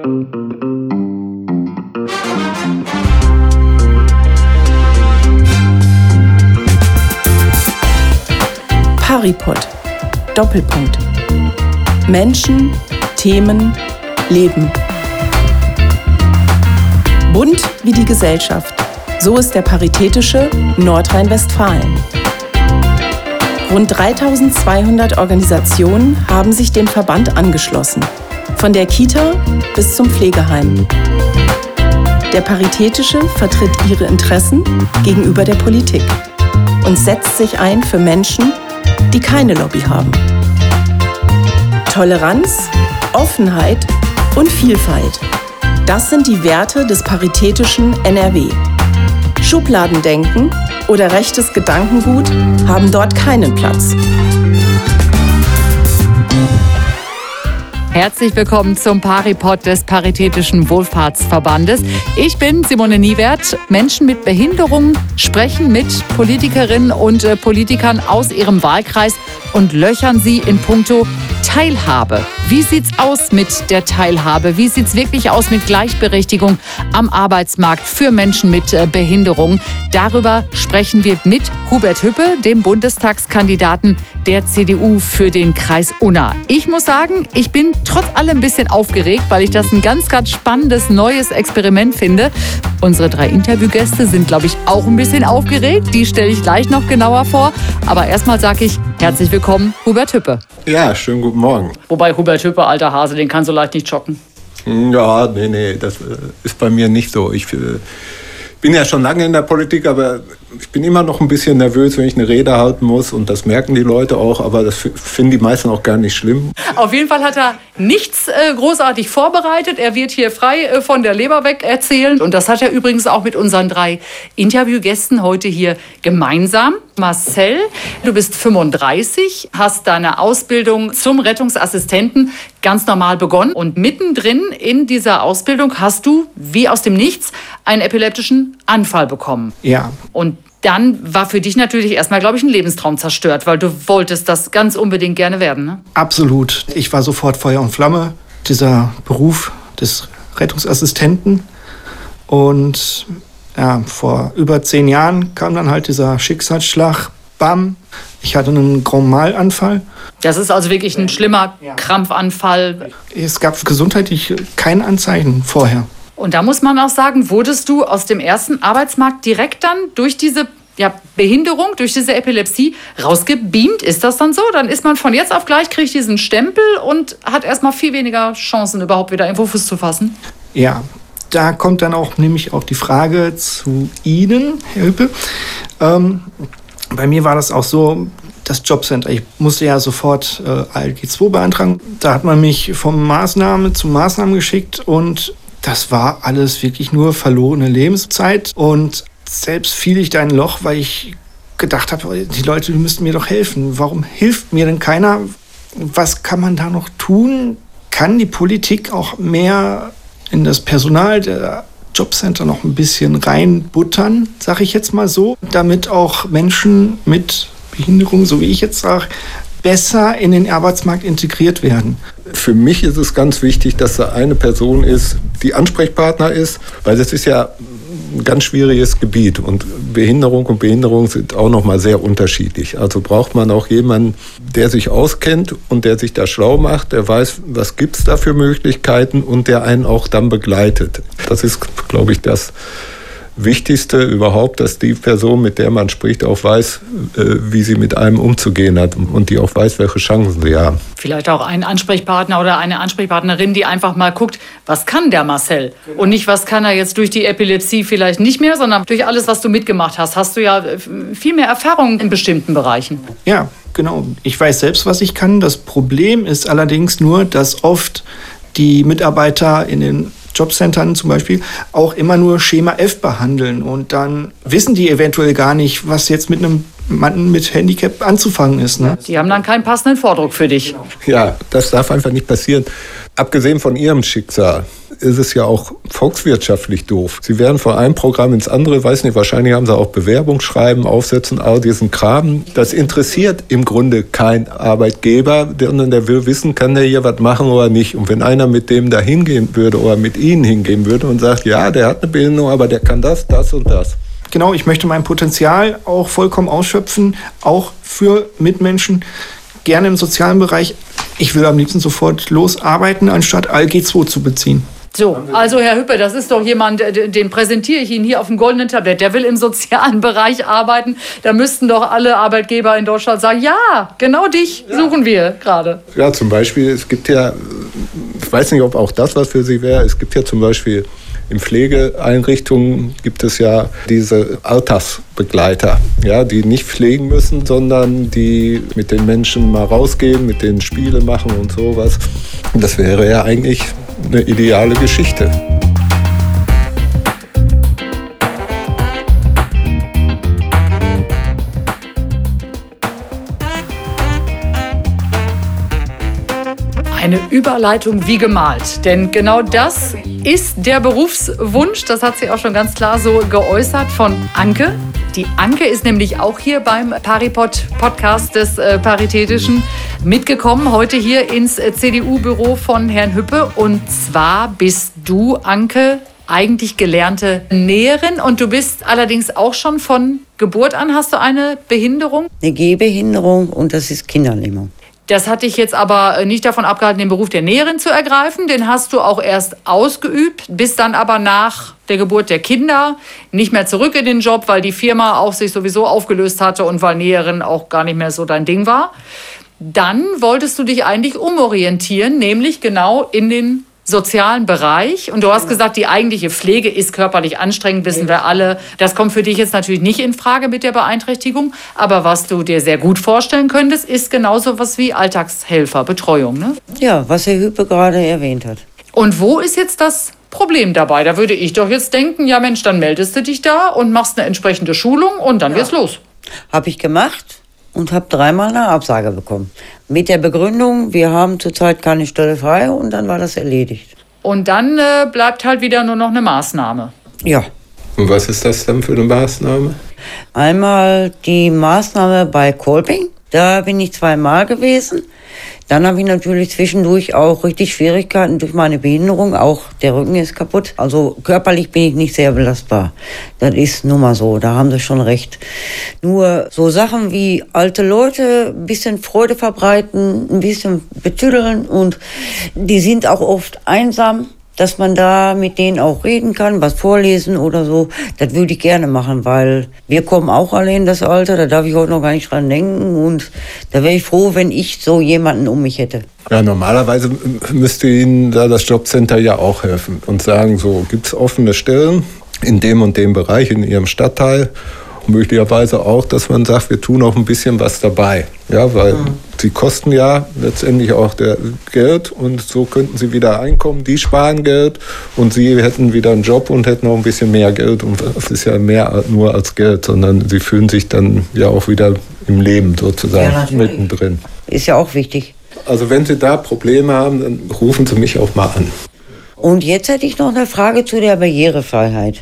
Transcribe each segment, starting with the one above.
Paripod. Doppelpunkt. Menschen, Themen, Leben. Bunt wie die Gesellschaft. So ist der Paritätische Nordrhein-Westfalen. Rund 3200 Organisationen haben sich dem Verband angeschlossen. Von der Kita bis zum Pflegeheim. Der Paritätische vertritt ihre Interessen gegenüber der Politik und setzt sich ein für Menschen, die keine Lobby haben. Toleranz, Offenheit und Vielfalt. Das sind die Werte des Paritätischen NRW. Schubladendenken oder rechtes Gedankengut haben dort keinen Platz. Herzlich willkommen zum Paripod des Paritätischen Wohlfahrtsverbandes. Ich bin Simone Niewert. Menschen mit Behinderungen sprechen mit Politikerinnen und Politikern aus ihrem Wahlkreis und löchern sie in puncto Teilhabe. Wie sieht's aus mit der Teilhabe? Wie sieht's wirklich aus mit Gleichberechtigung am Arbeitsmarkt für Menschen mit Behinderung? Darüber sprechen wir mit Hubert Hüppe, dem Bundestagskandidaten der CDU für den Kreis Unna. Ich muss sagen, ich bin trotz allem ein bisschen aufgeregt, weil ich das ein ganz, ganz spannendes neues Experiment finde. Unsere 3 Interviewgäste sind, glaube ich, auch ein bisschen aufgeregt. Die stelle ich gleich noch genauer vor. Aber erstmal sage ich herzlich willkommen, Hubert Hüppe. Ja, schönen guten Morgen. Wobei Hubert Hüppe, alter Hase, den kann so leicht nicht joggen. Ja, nee, das ist bei mir nicht so. Ich bin ja schon lange in der Politik, aber ich bin immer noch ein bisschen nervös, wenn ich eine Rede halten muss. Und das merken die Leute auch, aber das finden die meisten auch gar nicht schlimm. Auf jeden Fall hat er nichts großartig vorbereitet. Er wird hier frei von der Leber weg erzählen. Und das hat er übrigens auch mit unseren 3 Interviewgästen heute hier gemeinsam. Marcel, du bist 35, hast deine Ausbildung zum Rettungsassistenten ganz normal begonnen. Und mittendrin in dieser Ausbildung hast du, wie aus dem Nichts, einen epileptischen Anfall bekommen. Ja. Und dann war für dich natürlich erstmal, glaube ich, ein Lebenstraum zerstört, weil du wolltest das ganz unbedingt gerne werden, ne? Absolut. Ich war sofort Feuer und Flamme, dieser Beruf des Rettungsassistenten. Und ja, vor über 10 Jahren kam dann halt dieser Schicksalsschlag. Bam, ich hatte einen Grand Mal-Anfall. Das ist also wirklich ein schlimmer Krampfanfall. Es gab gesundheitlich keine Anzeichen vorher. Und da muss man auch sagen, wurdest du aus dem ersten Arbeitsmarkt direkt dann durch diese Behinderung, durch diese Epilepsie rausgebeamt? Ist das dann so? Dann ist man von jetzt auf gleich, kriegt diesen Stempel und hat erstmal viel weniger Chancen, überhaupt wieder irgendwo Fuß zu fassen? Ja, da kommt dann auch nämlich auch die Frage zu Ihnen, Herr Hüppe. Bei mir war das auch so, das Jobcenter. Ich musste ja sofort ALG II beantragen. Da hat man mich von Maßnahme zu Maßnahme geschickt und das war alles wirklich nur verlorene Lebenszeit. Und selbst fiel ich da in ein Loch, weil ich gedacht habe, die Leute müssten mir doch helfen. Warum hilft mir denn keiner? Was kann man da noch tun? Kann die Politik auch mehr in das Personal der Jobcenter noch ein bisschen reinbuttern, sage ich jetzt mal so, damit auch Menschen mit Behinderung, so wie ich jetzt sage, besser in den Arbeitsmarkt integriert werden? Für mich ist es ganz wichtig, dass da eine Person ist, die Ansprechpartner ist, weil das ist ja ein ganz schwieriges Gebiet und Behinderung sind auch noch mal sehr unterschiedlich. Also braucht man auch jemanden, der sich auskennt und der sich da schlau macht, der weiß, was gibt's da für Möglichkeiten und der einen auch dann begleitet. Das ist, glaube ich, das Wichtigste überhaupt, dass die Person, mit der man spricht, auch weiß, wie sie mit einem umzugehen hat und die auch weiß, welche Chancen sie haben. Vielleicht auch ein Ansprechpartner oder eine Ansprechpartnerin, die einfach mal guckt, was kann der Marcel? Genau. Und nicht, was kann er jetzt durch die Epilepsie vielleicht nicht mehr, sondern durch alles, was du mitgemacht hast, hast du ja viel mehr Erfahrung in bestimmten Bereichen. Ja, genau. Ich weiß selbst, was ich kann. Das Problem ist allerdings nur, dass oft die Mitarbeiter in den Jobcentern zum Beispiel auch immer nur Schema F behandeln und dann wissen die eventuell gar nicht, was jetzt mit einem jemandem mit Handicap anzufangen ist. Ne? Die haben dann keinen passenden Vordruck für dich. Ja, das darf einfach nicht passieren. Abgesehen von Ihrem Schicksal ist es ja auch volkswirtschaftlich doof. Sie werden von einem Programm ins andere, weiß nicht, wahrscheinlich haben Sie auch Bewerbungsschreiben, Aufsetzen, all diesen Kram. Das interessiert im Grunde kein Arbeitgeber, sondern der will wissen, kann der hier was machen oder nicht. Und wenn einer mit dem da hingehen würde oder mit Ihnen hingehen würde und sagt, ja, der hat eine Behinderung, aber der kann das, das und das. Genau, ich möchte mein Potenzial auch vollkommen ausschöpfen, auch für Mitmenschen, gerne im sozialen Bereich. Ich will am liebsten sofort losarbeiten, anstatt ALG-2 zu beziehen. So, also Herr Hüppe, das ist doch jemand, den präsentiere ich Ihnen hier auf dem goldenen Tablett. Der will im sozialen Bereich arbeiten. Da müssten doch alle Arbeitgeber in Deutschland sagen, ja, genau dich suchen wir gerade. Ja, zum Beispiel, es gibt ja, ich weiß nicht, ob auch das was für Sie wäre, es gibt ja zum Beispiel in Pflegeeinrichtungen gibt es ja diese Alltagsbegleiter, ja, die nicht pflegen müssen, sondern die mit den Menschen mal rausgehen, mit denen Spiele machen und sowas. Das wäre ja eigentlich eine ideale Geschichte. Eine Überleitung wie gemalt, denn genau das ist der Berufswunsch, das hat sie auch schon ganz klar so geäußert von Anke. Die Anke ist nämlich auch hier beim Paripod-Podcast des Paritätischen mitgekommen, heute hier ins CDU-Büro von Herrn Hüppe. Und zwar bist du, Anke, eigentlich gelernte Näherin und du bist allerdings auch schon von Geburt an, hast du eine Behinderung? Eine Gehbehinderung und das ist Kinderlähmung. Das hat dich jetzt aber nicht davon abgehalten, den Beruf der Näherin zu ergreifen. Den hast du auch erst ausgeübt, bist dann aber nach der Geburt der Kinder nicht mehr zurück in den Job, weil die Firma auch sich sowieso aufgelöst hatte und weil Näherin auch gar nicht mehr so dein Ding war. Dann wolltest du dich eigentlich umorientieren, nämlich genau in den sozialen Bereich. Und du hast gesagt, die eigentliche Pflege ist körperlich anstrengend, wissen wir alle. Das kommt für dich jetzt natürlich nicht in Frage mit der Beeinträchtigung. Aber was du dir sehr gut vorstellen könntest, ist genauso was wie Alltagshelfer, Betreuung, ne? Ja, was Herr Hüppe gerade erwähnt hat. Und wo ist jetzt das Problem dabei? Da würde ich doch jetzt denken, ja Mensch, dann meldest du dich da und machst eine entsprechende Schulung und dann geht's los. Habe ich gemacht und habe 3-mal eine Absage bekommen. Mit der Begründung, wir haben zurzeit keine Stelle frei und dann war das erledigt. Und dann bleibt halt wieder nur noch eine Maßnahme. Ja. Und was ist das dann für eine Maßnahme? Einmal die Maßnahme bei Kolping. Da bin ich 2-mal gewesen. Dann habe ich natürlich zwischendurch auch richtig Schwierigkeiten durch meine Behinderung. Auch der Rücken ist kaputt. Also körperlich bin ich nicht sehr belastbar. Das ist nun mal so, da haben Sie schon recht. Nur so Sachen wie alte Leute ein bisschen Freude verbreiten, ein bisschen betüdeln und die sind auch oft einsam. Dass man da mit denen auch reden kann, was vorlesen oder so, das würde ich gerne machen, weil wir kommen auch alle in das Alter, da darf ich heute noch gar nicht dran denken und da wäre ich froh, wenn ich so jemanden um mich hätte. Ja, normalerweise müsste Ihnen da das Jobcenter ja auch helfen und sagen, so gibt es offene Stellen in dem und dem Bereich in Ihrem Stadtteil. Möglicherweise auch, dass man sagt, wir tun auch ein bisschen was dabei. Ja, weil sie kosten ja letztendlich auch Geld und so könnten sie wieder einkommen. Die sparen Geld und sie hätten wieder einen Job und hätten auch ein bisschen mehr Geld. Und es ist ja mehr nur als Geld, sondern sie fühlen sich dann ja auch wieder im Leben sozusagen mittendrin. Ist ja auch wichtig. Also wenn Sie da Probleme haben, dann rufen Sie mich auch mal an. Und jetzt hätte ich noch eine Frage zu der Barrierefreiheit.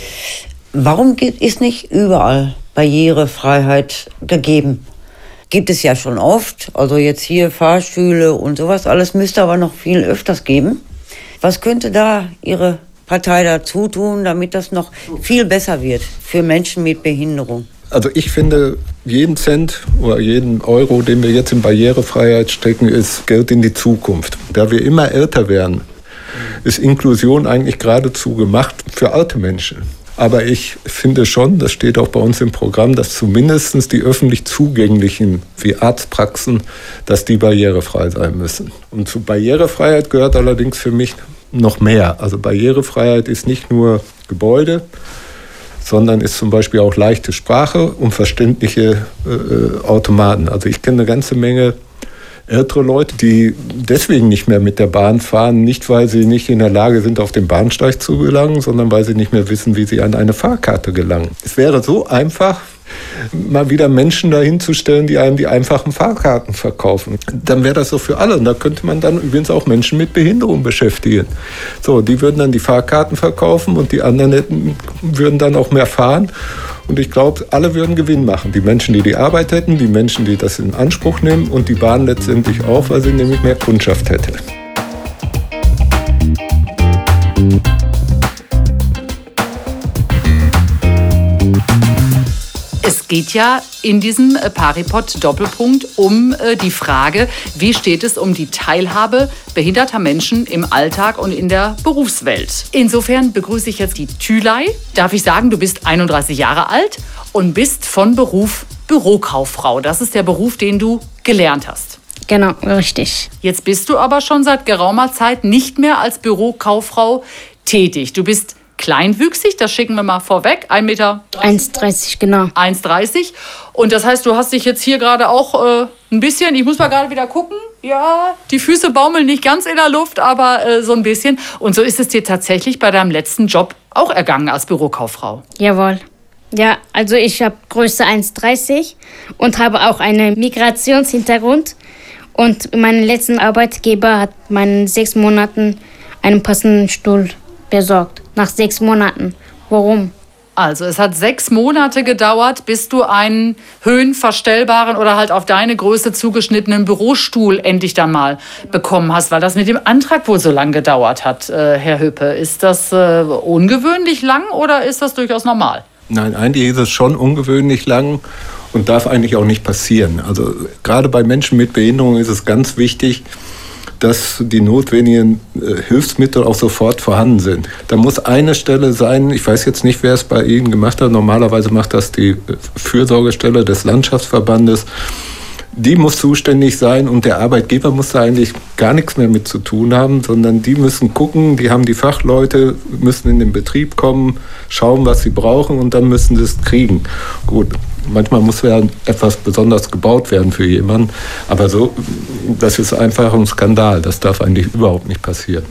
Warum ist nicht überall Barrierefreiheit gegeben? Gibt es ja schon oft, also jetzt hier Fahrstühle und sowas, alles müsste aber noch viel öfters geben. Was könnte da Ihre Partei dazu tun, damit das noch viel besser wird für Menschen mit Behinderung? Also ich finde, jeden Cent oder jeden Euro, den wir jetzt in Barrierefreiheit stecken, ist Geld in die Zukunft. Da wir immer älter werden, ist Inklusion eigentlich geradezu gemacht für alte Menschen. Aber ich finde schon, das steht auch bei uns im Programm, dass zumindest die öffentlich zugänglichen, wie Arztpraxen, dass die barrierefrei sein müssen. Und zu Barrierefreiheit gehört allerdings für mich noch mehr. Also Barrierefreiheit ist nicht nur Gebäude, sondern ist zum Beispiel auch leichte Sprache und verständliche Automaten. Also ich kenne eine ganze Menge ältere Leute, die deswegen nicht mehr mit der Bahn fahren, nicht weil sie nicht in der Lage sind, auf den Bahnsteig zu gelangen, sondern weil sie nicht mehr wissen, wie sie an eine Fahrkarte gelangen. Es wäre so einfach, mal wieder Menschen dahin zu stellen, die einem die einfachen Fahrkarten verkaufen. Dann wäre das so für alle. Und da könnte man dann übrigens auch Menschen mit Behinderung beschäftigen. So, die würden dann die Fahrkarten verkaufen und die anderen würden dann auch mehr fahren. Und ich glaube, alle würden Gewinn machen. Die Menschen, die Arbeit hätten, die Menschen, die das in Anspruch nehmen und die Bahn letztendlich auch, weil sie nämlich mehr Kundschaft hätte. Es geht ja in diesem Paripod-Doppelpunkt um die Frage, wie steht es um die Teilhabe behinderter Menschen im Alltag und in der Berufswelt. Insofern begrüße ich jetzt die Tülay. Darf ich sagen, du bist 31 Jahre alt und bist von Beruf Bürokauffrau. Das ist der Beruf, den du gelernt hast. Genau, richtig. Jetzt bist du aber schon seit geraumer Zeit nicht mehr als Bürokauffrau tätig. Du bist kleinwüchsig, das schicken wir mal vorweg, 1,30 Meter. 1,30, genau. 1,30. Und das heißt, du hast dich jetzt hier gerade auch ein bisschen, ich muss mal gerade wieder gucken, ja, die Füße baumeln nicht ganz in der Luft, aber so ein bisschen. Und so ist es dir tatsächlich bei deinem letzten Job auch ergangen als Bürokauffrau. Jawohl. Ja, also ich habe Größe 1,30 und habe auch einen Migrationshintergrund. Und mein letzter Arbeitgeber hat meinen 6 Monaten einen passenden Stuhl besorgt. Nach 6 Monaten. Warum? Also es hat 6 Monate gedauert, bis du einen höhenverstellbaren oder halt auf deine Größe zugeschnittenen Bürostuhl endlich dann mal bekommen hast, weil das mit dem Antrag wohl so lange gedauert hat, Herr Höppe. Ist das ungewöhnlich lang oder ist das durchaus normal? Nein, eigentlich ist es schon ungewöhnlich lang und darf eigentlich auch nicht passieren. Also gerade bei Menschen mit Behinderung ist es ganz wichtig, dass die notwendigen Hilfsmittel auch sofort vorhanden sind. Da muss eine Stelle sein, ich weiß jetzt nicht, wer es bei Ihnen gemacht hat, normalerweise macht das die Fürsorgestelle des Landschaftsverbandes. Die muss zuständig sein und der Arbeitgeber muss da eigentlich gar nichts mehr mit zu tun haben, sondern die müssen gucken, die haben die Fachleute, müssen in den Betrieb kommen, schauen, was sie brauchen und dann müssen sie es kriegen. Gut, manchmal muss ja etwas besonders gebaut werden für jemanden, aber so, das ist einfach ein Skandal, das darf eigentlich überhaupt nicht passieren.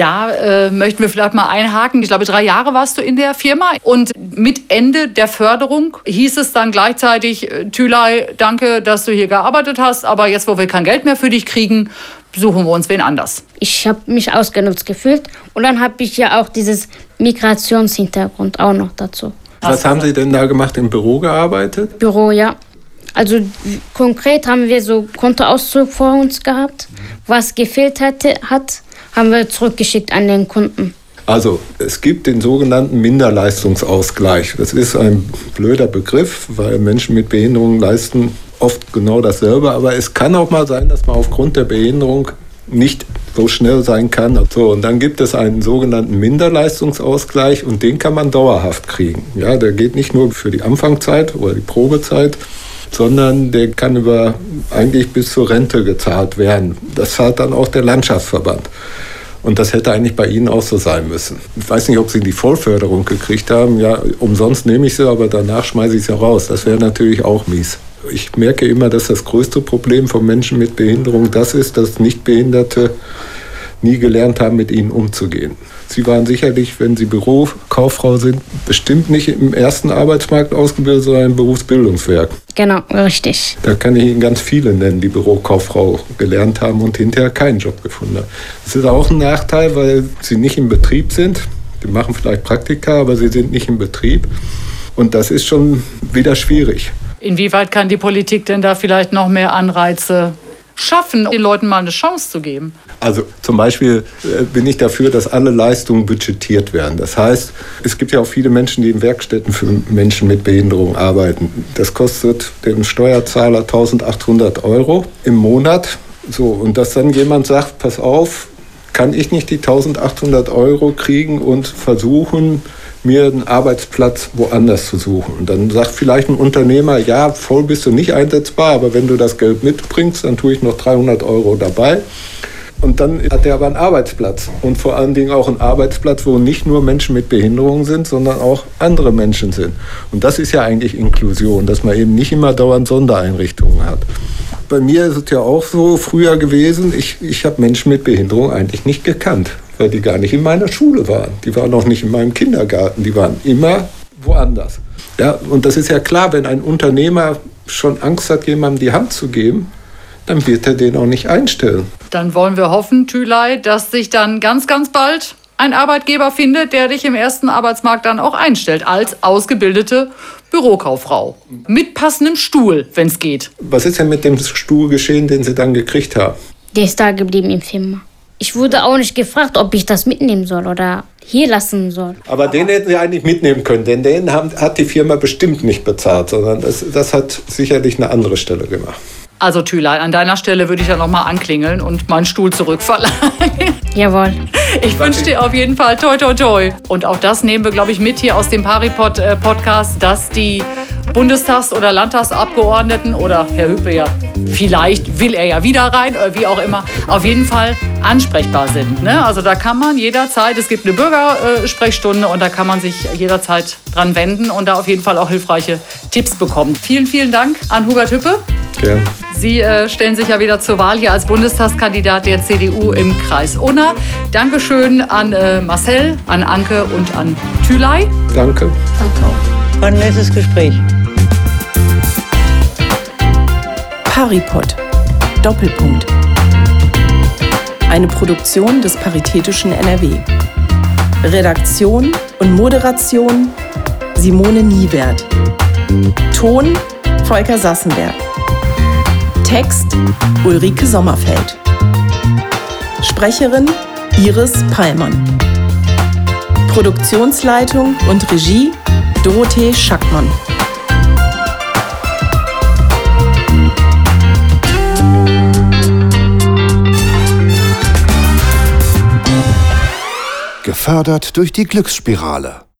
Da möchten wir vielleicht mal einhaken. Ich glaube, 3 Jahre warst du in der Firma und mit Ende der Förderung hieß es dann gleichzeitig, Tülay, danke, dass du hier gearbeitet hast, aber jetzt, wo wir kein Geld mehr für dich kriegen, suchen wir uns wen anders. Ich habe mich ausgenutzt gefühlt und dann habe ich ja auch dieses Migrationshintergrund auch noch dazu. Was haben Sie denn da gemacht? Im Büro gearbeitet? Büro, ja. Also konkret haben wir so Kontoauszug vor uns gehabt. Was gefehlt hat, haben wir zurückgeschickt an den Kunden. Also es gibt den sogenannten Minderleistungsausgleich. Das ist ein blöder Begriff, weil Menschen mit Behinderung leisten oft genau dasselbe. Aber es kann auch mal sein, dass man aufgrund der Behinderung nicht so schnell sein kann. So, und dann gibt es einen sogenannten Minderleistungsausgleich und den kann man dauerhaft kriegen. Ja, der geht nicht nur für die Anfangszeit oder die Probezeit, sondern der kann über eigentlich bis zur Rente gezahlt werden. Das zahlt dann auch der Landschaftsverband. Und das hätte eigentlich bei Ihnen auch so sein müssen. Ich weiß nicht, ob Sie die Vollförderung gekriegt haben. Ja, umsonst nehme ich sie, aber danach schmeiße ich sie raus. Das wäre natürlich auch mies. Ich merke immer, dass das größte Problem von Menschen mit Behinderung das ist, dass Nichtbehinderte nie gelernt haben, mit ihnen umzugehen. Sie waren sicherlich, wenn Sie Bürokauffrau sind, bestimmt nicht im ersten Arbeitsmarkt ausgebildet, sondern im Berufsbildungswerk. Genau, richtig. Da kann ich Ihnen ganz viele nennen, die Bürokauffrau gelernt haben und hinterher keinen Job gefunden haben. Das ist auch ein Nachteil, weil sie nicht im Betrieb sind. Die machen vielleicht Praktika, aber sie sind nicht im Betrieb. Und das ist schon wieder schwierig. Inwieweit kann die Politik denn da vielleicht noch mehr Anreize schaffen, den Leuten mal eine Chance zu geben? Also zum Beispiel bin ich dafür, dass alle Leistungen budgetiert werden. Das heißt, es gibt ja auch viele Menschen, die in Werkstätten für Menschen mit Behinderung arbeiten. Das kostet den Steuerzahler 1.800 € im Monat. So, und dass dann jemand sagt, pass auf, kann ich nicht die 1.800 € kriegen und versuchen, mir einen Arbeitsplatz woanders zu suchen. Und dann sagt vielleicht ein Unternehmer, ja, voll bist du nicht einsetzbar, aber wenn du das Geld mitbringst, dann tue ich noch 300 € dabei. Und dann hat er aber einen Arbeitsplatz. Und vor allen Dingen auch einen Arbeitsplatz, wo nicht nur Menschen mit Behinderung sind, sondern auch andere Menschen sind. Und das ist ja eigentlich Inklusion, dass man eben nicht immer dauernd Sondereinrichtungen hat. Bei mir ist es ja auch so früher gewesen, ich habe Menschen mit Behinderung eigentlich nicht gekannt, weil die gar nicht in meiner Schule waren. Die waren auch nicht in meinem Kindergarten, die waren immer woanders. Ja, und das ist ja klar, wenn ein Unternehmer schon Angst hat, jemandem die Hand zu geben, dann wird er den auch nicht einstellen. Dann wollen wir hoffen, Thülay, dass sich dann ganz, ganz bald ein Arbeitgeber findet, der dich im ersten Arbeitsmarkt dann auch einstellt, als ausgebildete Bürokauffrau. Mit passendem Stuhl, wenn es geht. Was ist denn mit dem Stuhl geschehen, den Sie dann gekriegt haben? Der ist da geblieben im Firma. Ich wurde auch nicht gefragt, ob ich das mitnehmen soll oder hier lassen soll. Aber den hätten Sie eigentlich mitnehmen können, denn den hat die Firma bestimmt nicht bezahlt, sondern das hat sicherlich eine andere Stelle gemacht. Also Thülay, an deiner Stelle würde ich ja noch mal anklingeln und meinen Stuhl zurückverleihen. Jawohl. Ich wünsche dir auf jeden Fall toi, toi, toi. Und auch das nehmen wir, glaube ich, mit hier aus dem Paripod-Podcast, dass die Bundestags- oder Landtagsabgeordneten oder Herr Hüppe ja, vielleicht will er ja wieder rein oder wie auch immer, auf jeden Fall ansprechbar sind. Ne? Also da kann man jederzeit, es gibt eine Bürgersprechstunde und da kann man sich jederzeit dran wenden und da auf jeden Fall auch hilfreiche Tipps bekommen. Vielen, vielen Dank an Hubert Hüppe. Gerne. Sie stellen sich ja wieder zur Wahl hier als Bundestagskandidat der CDU im Kreis Unna. Dankeschön an Marcel, an Anke und an Thülay. Danke. Danke auch. War ein nettes Gespräch. Paripod. Doppelpunkt. Eine Produktion des Paritätischen NRW. Redaktion und Moderation Simone Niewert. Ton Volker Sassenberg. Text Ulrike Sommerfeld. Sprecherin Iris Pallmann. Produktionsleitung und Regie Dorothee Schackmann. Gefördert durch die Glücksspirale.